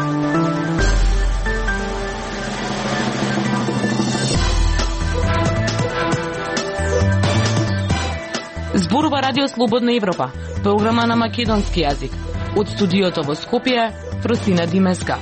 Зборува Радио Слободна Европа, програма на македонски јазик. Од студиото во Скопје, Фросина Димеска.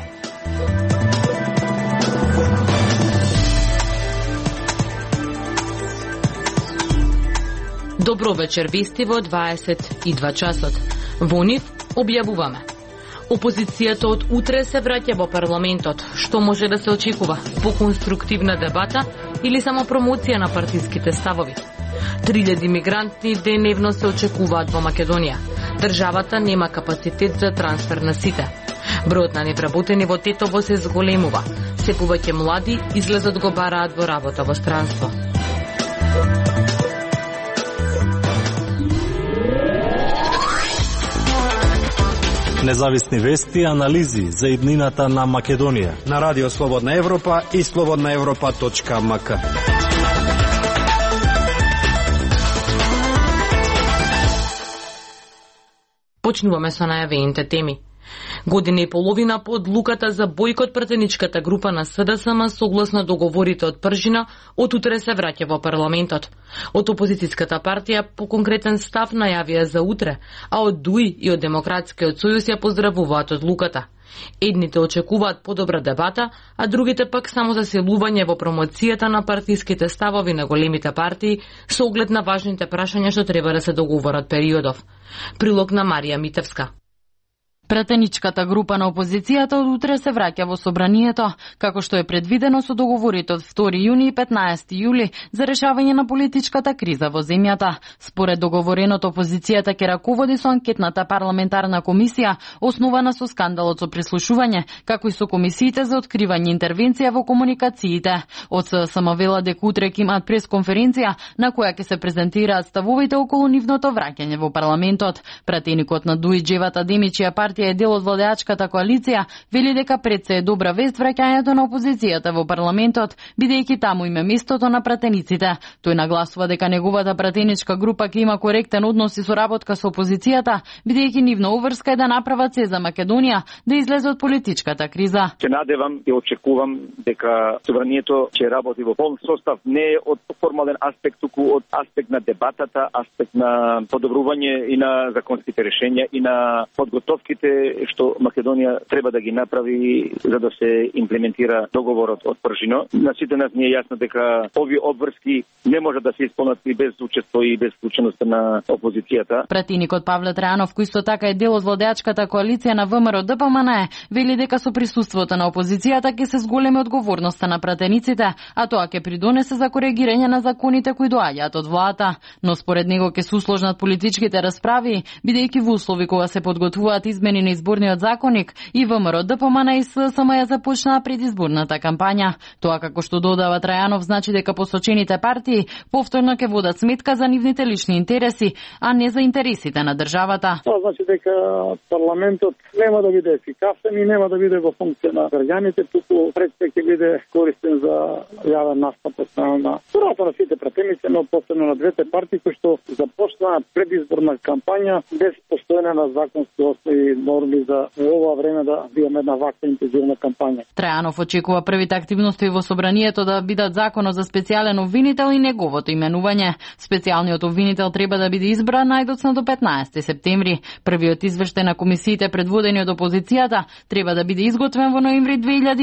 Добро вечер, вести во 22 часот. Во нив објавуваме. Опозицијата од утре се враќа во парламентот. Што може да се очекува? По-конструктивна дебата или само промоција на партиските ставови? 3000 мигранти деневно се очекуваат во Македонија. Државата нема капацитет за трансфер на сите. Бројот на невработени во Тетово се зголемува. Се повеќе млади излезот го бараат во работа во странство. Независни вести и анализи за иднината на Македонија на Радио Слободна Европа и slobodnaevropa.mk. Почнуваме со најавените теми. Година и половина по одлуката за бојкот пратеничката група на СДСМ согласно договорите од Пржина од утре се враќа во парламентот. Од опозицијската партија по конкретен став најавија за утре, а од ДУИ и од Демократскиот сојуз ја поздравуваат одлуката. Едните очекуваат подобра дебата, а другите пак само засилување во промоцијата на партиските ставови на големите партии со оглед на важните прашања што треба да се договорат периодов. Прилог на Марија Митевска. Пратеничката група на опозицијата од утре се враќа во собранието, како што е предвидено со договорите од 2 јуни и 15 јули за решавање на политичката криза во земјата. Според договореното, опозицијата ќе раководи со анкетната парламентарна комисија, основана со скандалот со прислушување, како и со комисиите за откривање интервенција во комуникациите. Од СДСМ вела дека утре ќе имаат пресконференција на која ќе се презентираат ставовите околу нивното враќање во парламентот. Пратеникот на ДУИ Джевата Демич, чија партија е дел од владеачката коалиција, вели дека пред се е добра вест враќањето на опозицијата во парламентот, бидејќи таму има местото на пратениците. Тој нагласува дека неговата пратеничка група ќе има коректен однос и соработка со опозицијата, бидејќи нивна уврска е да направат се за Македонија да излезе од политичката криза. Се надевам и очекувам дека собранието ќе работи во полн состав, не од формален аспект, туку од аспект на дебатата, аспект на подобрување и на законските решенја и на подготовките што Македонија треба да ги направи за да се имплементира договорот од Пржино. На сите нас не е јасно дека овие обврски не може да се исполнат и без учество и без вклученоста на опозицијата. Пратеникот Павле Трајанов, кој исто така е дел од владеачката коалиција на ВМРО ДПМН, вели дека со присуството на опозицијата ќе се зголеми одговорноста на пратениците, а тоа ќе придонесе за коригирање на законите кои доаѓаат од владата. Но според него ќе се усложнат политичките расправи, бидејќи во услови кога се подготвуваат измени на изборниот законник и ВМРО ДПМН и СДСМ ја започнаа предизборната кампања. Тоа, како што додава Трајанов, значи дека посочените партии повторно ќе водат сметка за нивните лични интереси, а не за интересите на државата. Тоа значи дека парламентот нема да биде ефикасен и нема да биде во функција на граѓаните, туку пред се ќе биде користен за јавен настап од страна на првата на сите пратеници, но посебно на двете партии кои што започнаа предизборна кампања без постоење на законски основи норми за ова време да имаме една ваква интензивна кампања. Трајанов очекува првите активности во собранието да бидат законот за специјален обвинител и неговото именување. Специјалниот обвинител треба да биде избран најдоцна до 15 септември. Првиот извештај на комисиите предводени од опозицијата треба да биде изготвен во ноември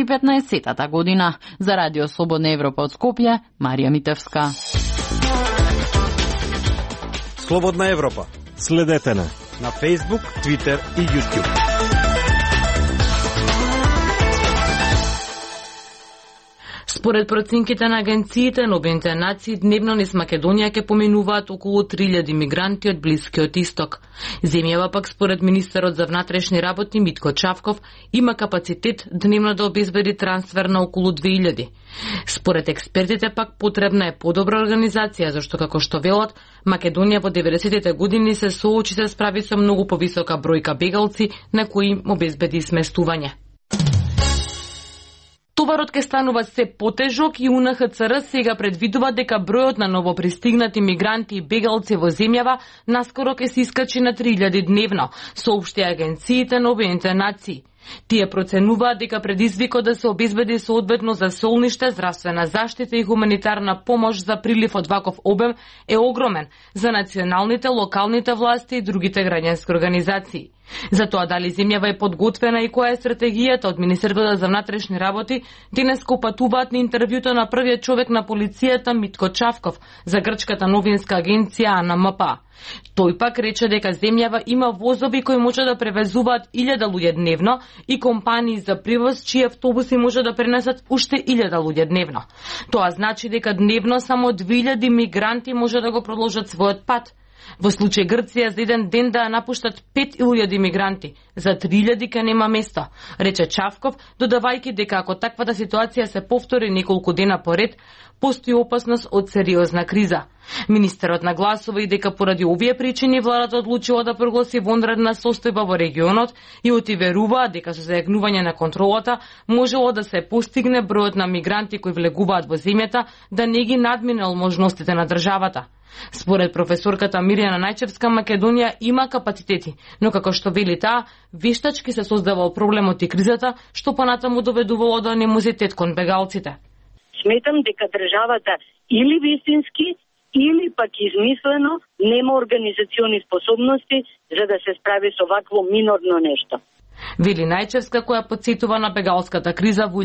2015 година. За Радио Слободна Европа од Скопје, Марија Митевска. Слободна Европа. Следете на Facebook, Twitter и YouTube. Според проценките на агенциите на Обединетите нации, дневно низ Македонија ќе поминуваат околу 3000 мигранти од Блискиот Исток. Земјава пак според министерот за внатрешни работи Митко Чавков има капацитет дневно да обезбеди трансфер на околу 2000. Според експертите пак потребна е подобра организација, зашто како што велат, Македонија во 90-тите години се соочи се справи со многу повисока бројка бегалци на кои им обезбеди сместување. Товарот ке станува се потежок и УНХЦР сега предвидува дека бројот на новопристигнати мигранти и бегалци во земјава наскоро ке се искачи на 3000 дневно, соопшти агенциите на Обединетите нации. Тие проценуваат дека предизвикот да се обезбеди соодветно за солниште, здравствена заштита и хуманитарна помош за прилив од ваков обем е огромен за националните, локалните власти и другите граѓански организации. За тоа дали земјава е подготвена и која е стратегијата од Министерството за внатрешни работи, денес патуваат на интервјуто на првиот човек на полицијата Митко Чавков за грчката новинска агенција АНМП. Тој пак рече дека земјава има возови кои може да превезуваат 1000 луѓе дневно и компании за превоз чии автобуси може да пренесат уште 1000 луѓе дневно. Тоа значи дека дневно само 2000 мигранти може да го продолжат својот пат. Во случај Грција за еден ден да напуштат 5000 мигранти, за 3000 ка нема место, рече Чавков, додавајќи дека ако таквата ситуација се повтори неколку дена поред, постои опасност од сериозна криза. Министерот нагласува и дека поради овие причини владата одлучила да прогласи вонредна состојба во регионот и отиверува дека со зајакнување на контролата можело да се постигне бројот на мигранти кои влегуваат во земјата да не ги надминал можностите на државата. Според професорката Мирјана Најчевска, Македонија има капацитети, но како што вели таа, вештачки се создавал проблемот и кризата, што понатаму доведувало до анимозитет кон бегалците. Сметам дека државата или вистински, или пак измислено нема организациони способности за да се справи со вакво минорно нешто. Вели Најчевска, која подсетува на бегалската криза во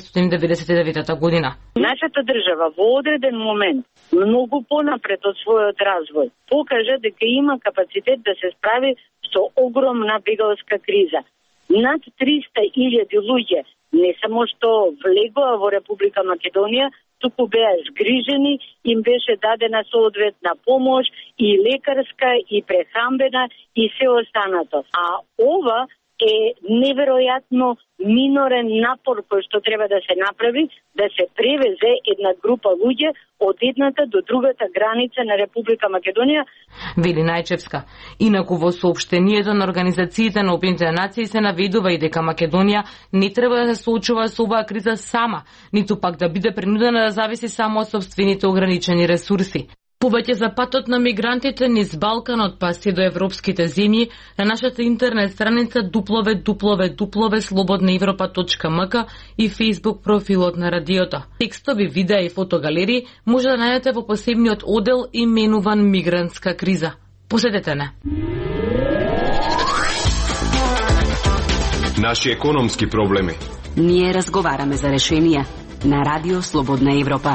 1999 година. Нашата држава во одреден момент, многу понапред од својот развој, покажа дека има капацитет да се справи со огромна бегалска криза. Над 300.000 луѓе не само што влегоа во Република Македонија, туку беа згрижени, им беше дадена соодветна помош и лекарска, и прехранбена, и се останато. А ова е неверојатно минорен напор кој што треба да се направи, да се превезе една група луѓе од едната до другата граница на Република Македонија. Вели Најчевска. Инаку во соопштението на Организациите на Обединетите нации се наведува и дека Македонија не треба да се соочува со оваа криза сама, ниту пак да биде принудена да зависи само од собствените ограничени ресурси. Повеќе за патот на мигрантите низ Балканот па се до европските земји на нашата интернет страница www.slobodnaevropa.mk и Facebook профилот на радиото. Текстови, видеа и фотогалерии може да најдете во посебниот одел именуван Мигрантска криза. Посетете не. Наши економски проблеми. Ние разговараме за решенија на Радио Слободна Европа.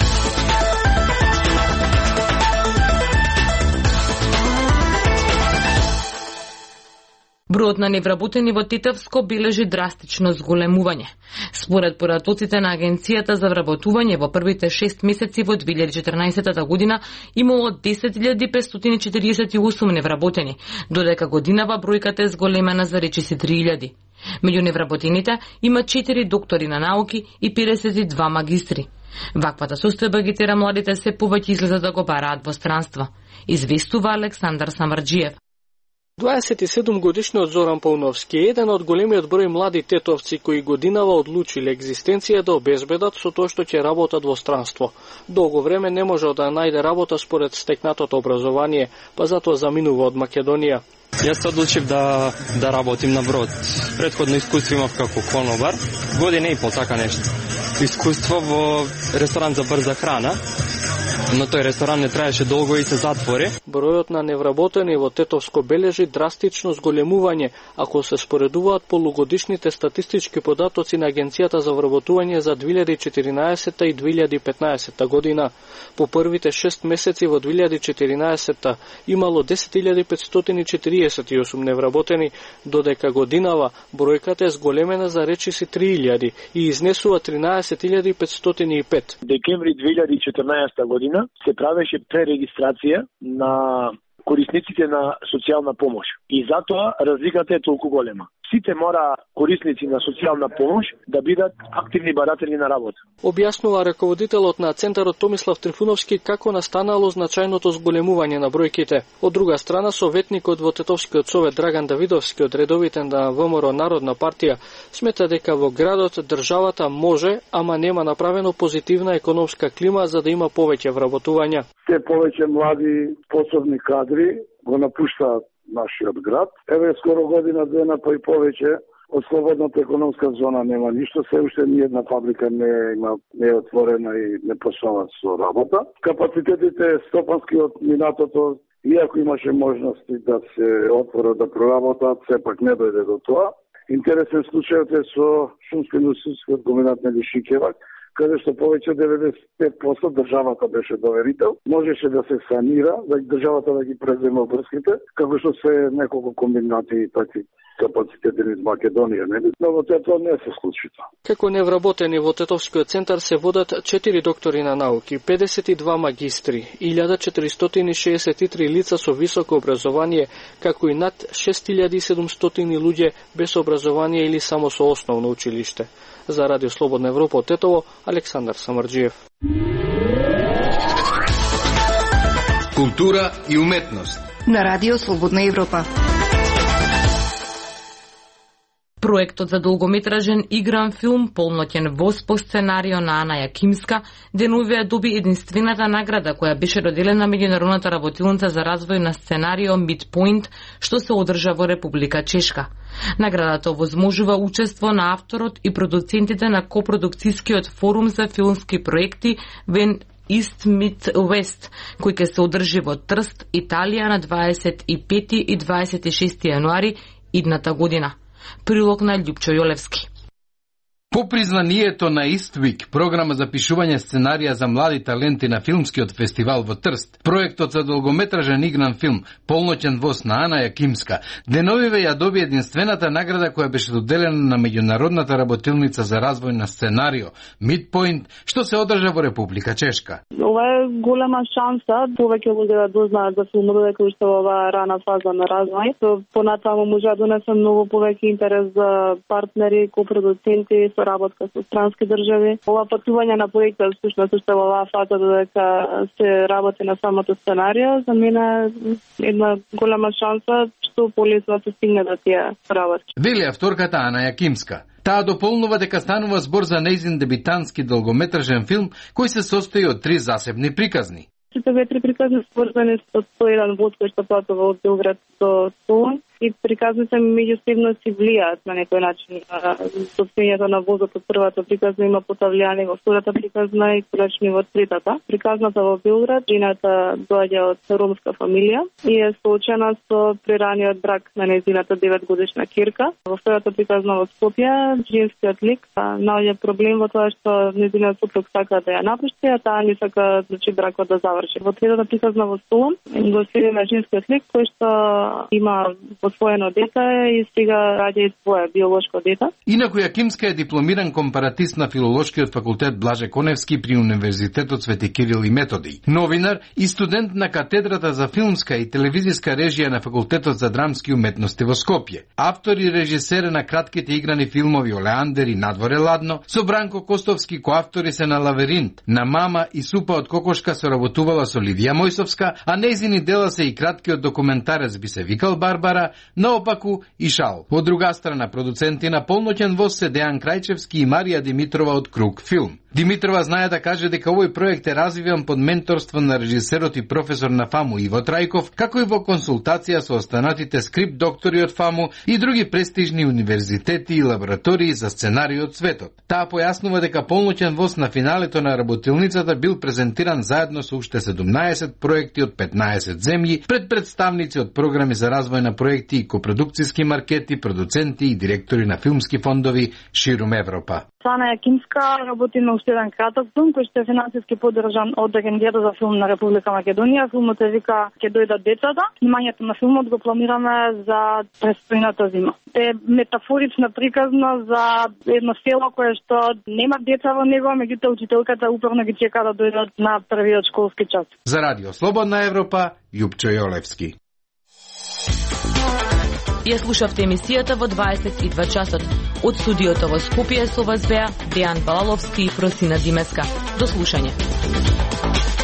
Бројот на невработени во Тетовско бележи драстично зголемување. Според поратоците на Агенцијата за вработување во првите 6 месеци во 2014 година имало 10.548 невработени, додека годинава бројката е зголемена за речиси 3.000. Меѓу невработените има 4 доктори на науки и 52 магистри. Ваквата состојба ги тера младите се повеќе излезат да го бараат во странство, известува Александар Самарџиев. 27-годишниот Зоран Пауновски е еден од големиот број млади тетовци кои годинава одлучиле екзистенција да обезбедат со тоа што ќе работат во странство. Долго време не можел да најде работа според стекнатото образование, па затоа заминува од Македонија. Јас се одлучив да работим на брод. Претходно искуство имав како конобар, година и пол така нешто. Искуство во ресторан за брза храна, но тој ресторан не траеше долго и се затвори. Бројот на невработени во Тетовско бележи драстично зголемување ако се споредуваат полугодишните статистички податоци на Агенцијата за вработување за 2014 и 2015 година. По првите 6 месеци во 2014 имало 10.548 невработени, додека годинава бројката е зголемена за речиси 3.000 и изнесува 13.505. Декември 2014 година се правеше пререгистрација на корисниците на социјална помош. И затоа разликата е толку голема. Сите мора корисници на социјална помош да бидат активни баратели на работа. Објаснува раководителот на Центарот Томислав Трифуновски како настанало значајното зголемување на бројките. Од друга страна, советникот во Тетовскиот совет Драган Давидовски од редовите на ВМРО Народна партија смета дека во градот државата може, ама нема направено позитивна економска клима за да има повеќе вработувања. Се повеќе млади способни кадри го напуштаат нашиот град. Еве скоро година дена па и повеќе Од слободната економска зона нема ништо, се уште ни една фабрика не е отворена и не почнува со работа. Капацитетите стопански од минатото, иако имаше можности да се отворат да проработат, сепак не дојде до тоа. Интересен случајот е со шумско-индустријскиот комбинат на Лишикевак, каде што повеќе 95% државата беше доверител, можеше да се санира, да државата да ги презема врските, како што се неколку комбинати и такви капацитети из Македонија, не? Но во тоа не се случи. Како невработени во Тетовскиот центар се водат 4 доктори на науки, 52 магистри, 1463 лица со високо образование, како и над 6700 луѓе без образование или само со основно училиште. За Радио Слободна Европа од Тетово, Александар Самарджиев. Култура и уметност на Радио Слободна Европа. Проектот за долгометражен игран филм Полноќен воз по сценарио на Ана Јакимска деновија доби единствената награда која беше доделена меѓународната работилница за развој на сценарио Midpoint, што се одржа во Република Чешка. Наградата овозможува учество на авторот и продуцентите на копродукцијскиот форум за филмски проекти When East Meets West, кој ќе се одржи во Трст, Италија на 25 и 26 јануари идната година. Прилог на Љупчо Јолевски. По признанието на Иствик, програма за пишување сценарија за млади таленти на филмскиот фестивал во Трст, проектот за долгометражен игран филм Полноќен воз на Ана Јакимска деновиве ја доби единствената награда која беше доделена на меѓународната работилница за развој на сценарио Midpoint, што се одржа во Република Чешка. Ова е голема шанса повеќе луѓе да дознаат за филмове кои што во оваа рана фаза на развој. Понатаму може да донесе многу повеќе интерес за партнери, копродуценти, работка со странски држави. Ова патување на проектот всушност уште во оваа фаза додека се работи на самото сценарио, за мене е една голема шанса што полесно се стигне до тие работи. Вели авторката Ана Јакимска. Таа дополнува дека станува збор за нејзин дебитантски долгометражен филм кој се состои од 3 засебни приказни. Сите овие 3 приказни сврзани со 101 воз кој што патува од Белград до Солун. И приказните меѓусебно си влијаат на некој начин. Состојањето на возот од првата приказна има потавлјани во втората приказна и конечно во третата. Приказната во Белград, жената доаѓа од ромска фамилија и е соочена со прераниот брак на нејзината 9-годишна ќерка. Во втората приказна во Скопје, женскиот лик наоѓа проблем во тоа што нејзиниот супруг сака да ја напушти, а таа не сака бракот да заврши. Во третата приказна во Солун го следиме женскиот лик кој што има освоено дете и сега раѓа и свое биолошко дете. Инаку Јакимска е дипломиран компаратист на Филолошкиот факултет Блаже Коневски при Универзитетот Свети Кирил и Методиј. Новинар и студент на катедрата за филмска и телевизиска режија на Факултетот за драмски уметности во Скопје. Автор и режисер на кратките играни филмови Олеандер и Надворе ладно, со Бранко Костовски коавтори се на Лавиринт, на Мама и Супа од кокошка соработувала со Лидија Мојсовска, а нејзини дела се и краткиот документарец Би се викал Барбара, наопаку и Шал. Од друга страна, продуценти на Полноќен воз се Дејан Крајчевски и Марија Димитрова од Круг филм. Димитрова знае да каже дека овој проект е развиван под менторство на режисерот и професор на ФАМУ Иво Трајков, како и во консултација со останатите скрип доктори од ФАМУ и други престижни универзитети и лаборатории за сценарии од светот. Таа појаснува дека Полноќен воз на финалето на работилницата бил презентиран заедно со уште 17 проекти од 15 земји пред представници од програми за развој на проекти и копродукцијски маркети, продуценти и директори на филмски фондови ширум Европа. Ана Јакимска работи на уште еден краток филм кој што е финансиски поддржан од Агенцијата за филм на Република Македонија. Филмот се вика Ќе дојдат децата. Снимањето на филмот го планираме за престојната зима. Е метафорична приказна за едно село кое што нема деца во него, меѓутоа учителката упорно ги чека да дојдат на првиот школски час. За Радио Слободна Европа, Љупчо Јолевски. Ја слушавте емисијата во 22 часот. Од студиото во Скопје со вас беа Дејан Балаловски и Просина Димеска. До слушање.